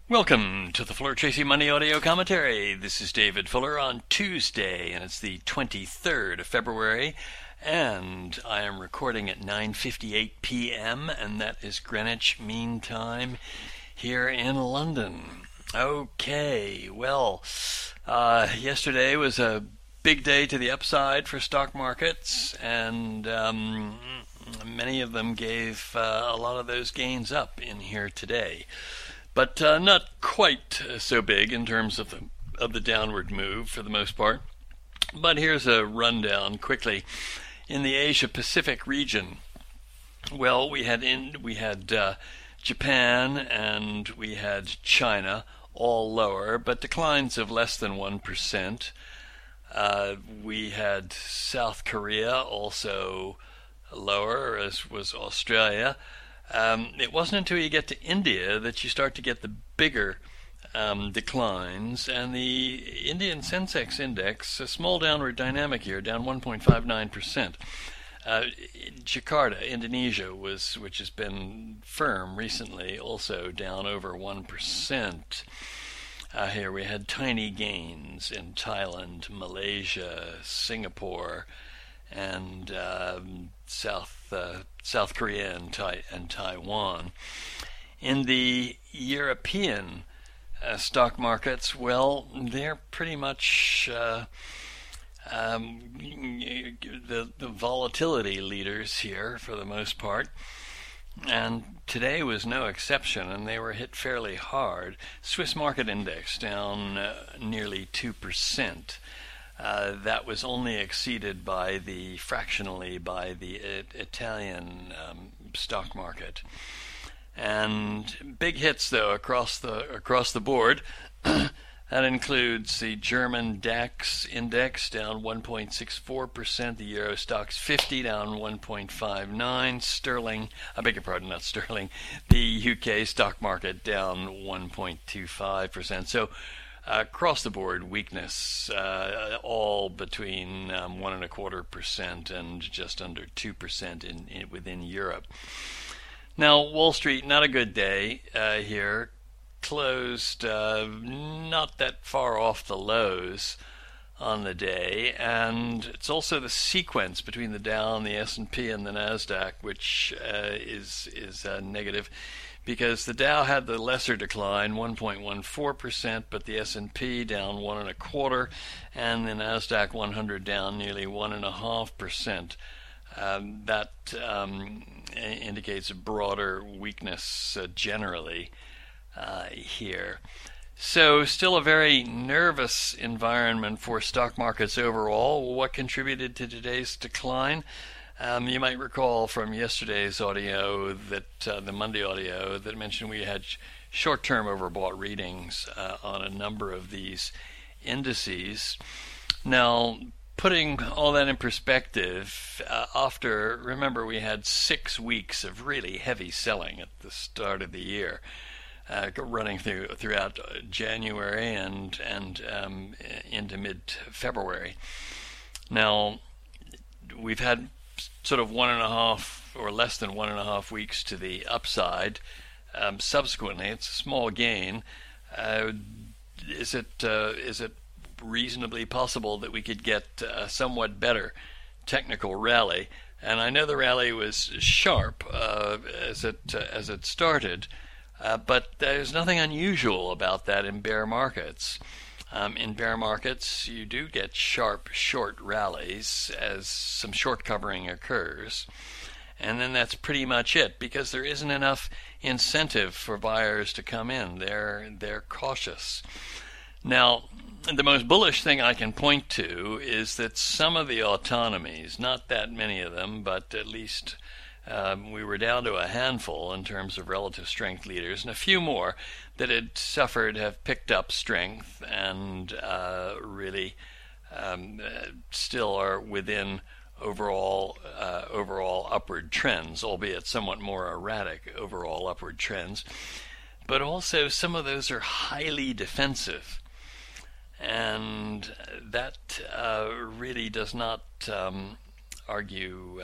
Welcome to the Fuller Tracy Money Audio Commentary. This is David Fuller on Tuesday, and it's the 23rd of February, and I am recording at 9:58 p.m., and that is Greenwich Mean Time here in London. Okay, well, yesterday was a big day to the upside for stock markets, and many of them gave a lot of those gains up in here today. But not quite so big in terms of the downward move for the most part. But here's a rundown quickly. In the Asia Pacific region, well, we had Japan and we had China, all lower, but declines of less than 1%. We had South Korea, also lower, as was Australia. It wasn't until you get to India that you start to get the bigger declines, and the Indian Sensex index, a small downward dynamic here, down 1.59%. Jakarta, Indonesia, which has been firm recently, also down over 1%. Here we had tiny gains in Thailand, Malaysia, Singapore, and South Korea and Taiwan. In the European stock markets, well, they're pretty much the volatility leaders here for the most part. And today was no exception, and they were hit fairly hard. Swiss market index down nearly 2%. That was only exceeded fractionally by the Italian stock market. And big hits though across the board. That includes the German DAX index down 1.64%, the Euro Stoxx 50 down 1.59%, the UK stock market down 1.25%. So across the board, weakness, all between 1.25% and just under 2% within Europe. Now, Wall Street, not a good day here. Closed not that far off the lows on the day, and it's also the sequence between the Dow and the S&P and the Nasdaq, which is negative. Because the Dow had the lesser decline, 1.14%, but the S&P down 1.25%, and the Nasdaq 100 down nearly 1.5%. That indicates a broader weakness generally here. So still a very nervous environment for stock markets overall. What contributed to today's decline? You might recall from yesterday's audio, the Monday audio, that mentioned we had short-term overbought readings on a number of these indices. Now, putting all that in perspective, remember we had 6 weeks of really heavy selling at the start of the year, running throughout January and into mid-February. Now, we've had sort of 1.5 or less than 1.5 weeks to the upside. Subsequently, it's a small gain. Is it reasonably possible that we could get a somewhat better technical rally? And I know the rally was sharp as it started, but there's nothing unusual about that in bear markets. In bear markets, you do get sharp short rallies as some short covering occurs, and then that's pretty much it, because there isn't enough incentive for buyers to come in. They're cautious. Now, the most bullish thing I can point to is that some of the autonomies, not that many of them, but at least we were down to a handful in terms of relative strength leaders, and a few more that had suffered have picked up strength and really still are within overall upward trends, albeit somewhat more erratic overall upward trends. But also some of those are highly defensive, and that really does not argue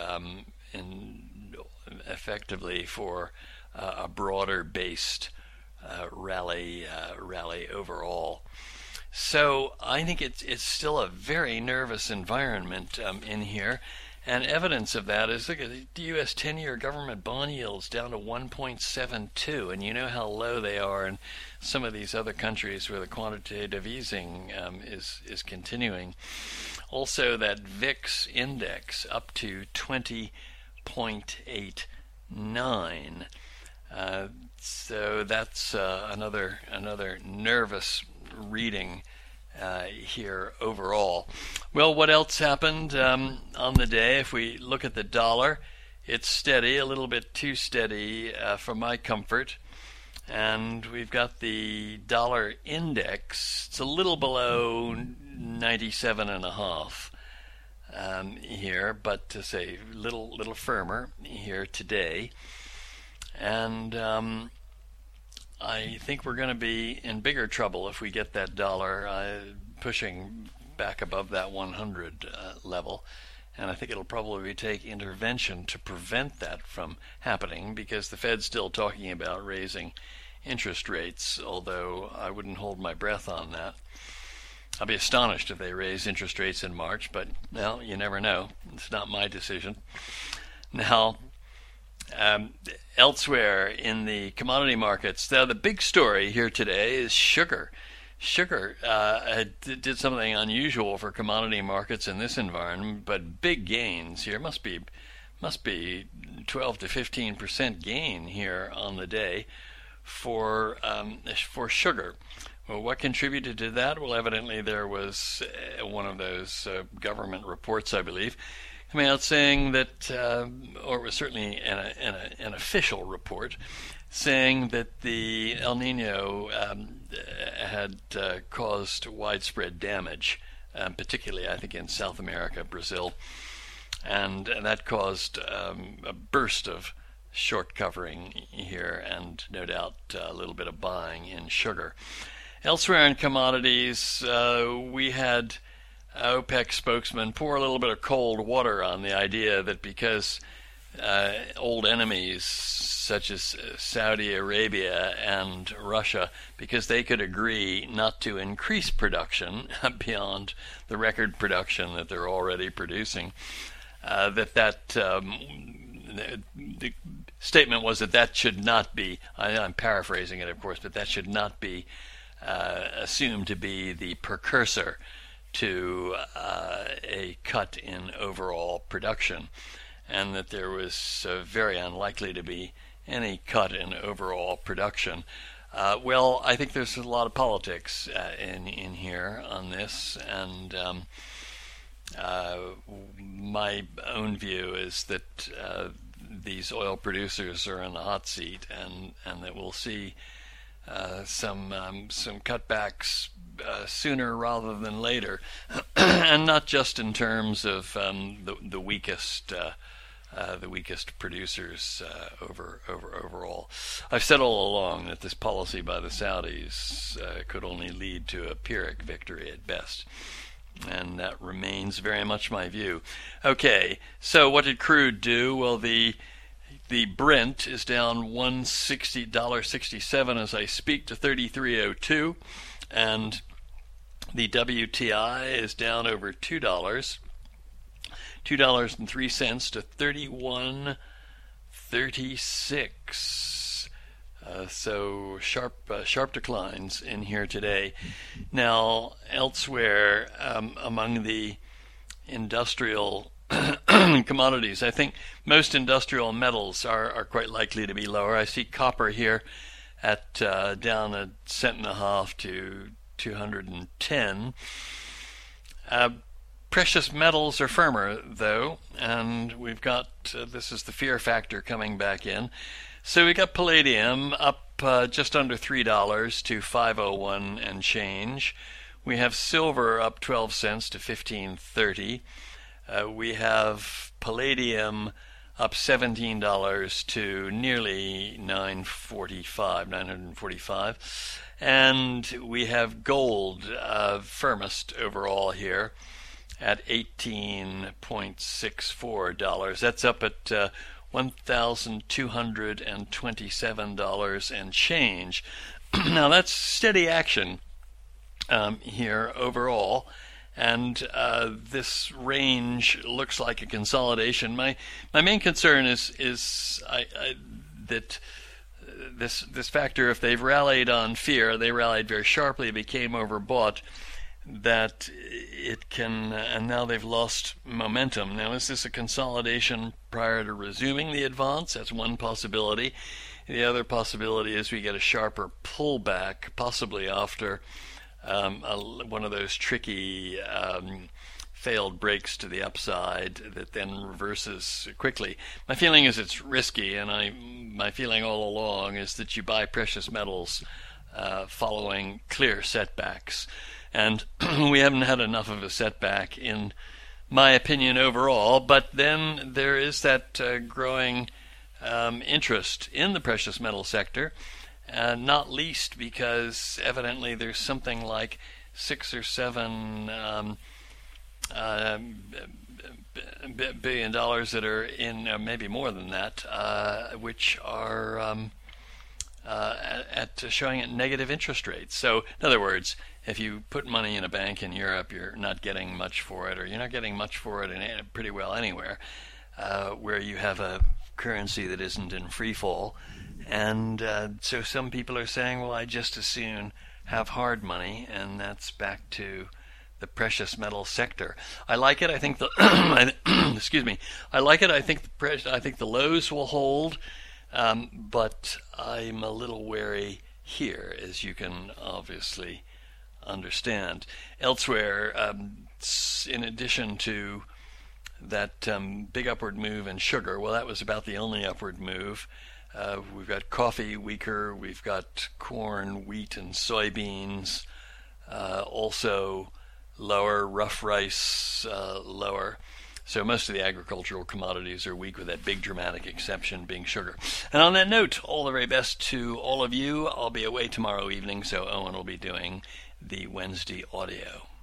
effectively for a broader based rally overall. So I think it's still a very nervous environment in here. And evidence of that is, look at the U.S. 10-year government bond yields down to 1.72, and you know how low they are in some of these other countries where the quantitative easing is continuing. Also, that VIX index up to 20.89. So that's another nervous reading here overall. Well, what else happened on the day? If we look at the dollar, it's steady, a little bit too steady for my comfort. And we've got the dollar index. It's a little below 97.5 here, but to say little firmer here today. And I think we're going to be in bigger trouble if we get that dollar pushing back above that 100 level. And I think it'll probably take intervention to prevent that from happening, because the Fed's still talking about raising interest rates, although I wouldn't hold my breath on that. I'll be astonished if they raise interest rates in March, but, well, you never know. It's not my decision. Now, elsewhere in the commodity markets, the big story here today is sugar. Sugar did something unusual for commodity markets in this environment, but big gains here. Must be 12 to 15% gain here on the day for sugar. Well, what contributed to that? Well, evidently there was one of those government reports, I believe, coming out saying that, or it was certainly an official report, saying that the El Nino had caused widespread damage, particularly I think in South America, Brazil, and that caused a burst of short covering here, and no doubt a little bit of buying in sugar. Elsewhere in commodities, we had OPEC spokesman pour a little bit of cold water on the idea that because old enemies such as Saudi Arabia and Russia, because they could agree not to increase production beyond the record production that they're already producing, the statement was that should not be, I'm paraphrasing it of course, but that should not be assumed to be the precursor to a cut in overall production, and that there was very unlikely to be any cut in overall production. Well, I think there's a lot of politics in here on this, and my own view is that these oil producers are in the hot seat, and that we'll see some cutbacks sooner rather than later, and not just in terms of the weakest producers overall. I've said all along that this policy by the Saudis could only lead to a Pyrrhic victory at best, and that remains very much my view. Okay, so what did crude do? Well, the Brent is down $1.67 as I speak to 33.02, and the WTI is down over $2.03 to 31.36. So sharp declines in here today. Now, elsewhere among the industrial commodities, I think most industrial metals are quite likely to be lower. I see copper here at down $0.015 to 210. Precious metals are firmer though, and we've got this is the fear factor coming back in. So we got palladium up just under $3 to 501 and change. We have silver up 12 cents to 15.30. We have palladium up $17 to nearly 945, and we have gold firmest overall here at $18.64. That's up at $1,227 and change. Now that's steady action here overall, and this range looks like a consolidation. My main concern is that this factor, if they've rallied on fear, they rallied very sharply, became overbought, that it can, and now they've lost momentum. Now, is this a consolidation prior to resuming the advance? That's one possibility. The other possibility is we get a sharper pullback, possibly after one of those tricky failed breaks to the upside that then reverses quickly. My feeling is it's risky, and my feeling all along is that you buy precious metals following clear setbacks. And we haven't had enough of a setback, in my opinion, overall. But then there is that growing interest in the precious metal sector, not least because evidently there's something like 6 or 7 billion dollars that are in, maybe more than that, which are showing at negative interest rates. So, in other words, if you put money in a bank in Europe, you're not getting much for it, or you're not getting much for it pretty well anywhere, where you have a currency that isn't in free fall. And so some people are saying, well, I just as soon have hard money, and that's back to the precious metal sector. I like it. I think the excuse me. I like it. I think the lows will hold, but I'm a little wary here, as you can obviously understand. Elsewhere, in addition to that big upward move in sugar, well, that was about the only upward move. We've got coffee weaker. We've got corn, wheat, and soybeans also lower. Rough rice lower. So most of the agricultural commodities are weak, with that big dramatic exception being sugar. And on that note, all the very best to all of you. I'll be away tomorrow evening, so Owen will be doing the Wednesday audio.